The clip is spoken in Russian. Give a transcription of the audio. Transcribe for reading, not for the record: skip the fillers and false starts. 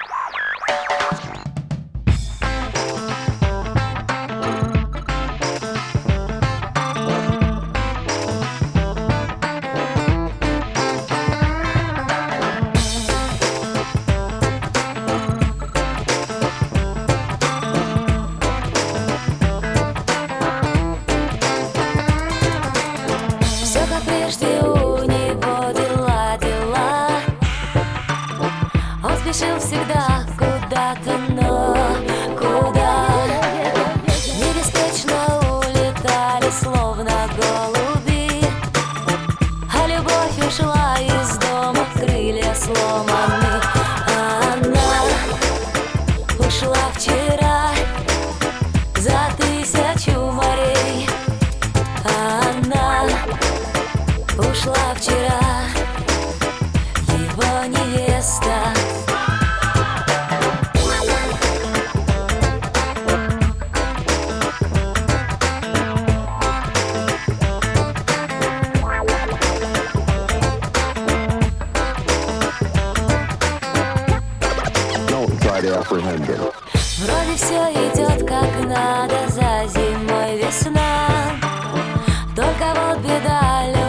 Спешил всегда куда-то, но куда? Мы беспечно улетали, словно голуби, а любовь ушла из дома, крылья сломаны. Она ушла вчера за 1000 морей. Она ушла вчера, его невеста. Вроде все идет как надо, за зимой весна. Только вот беда.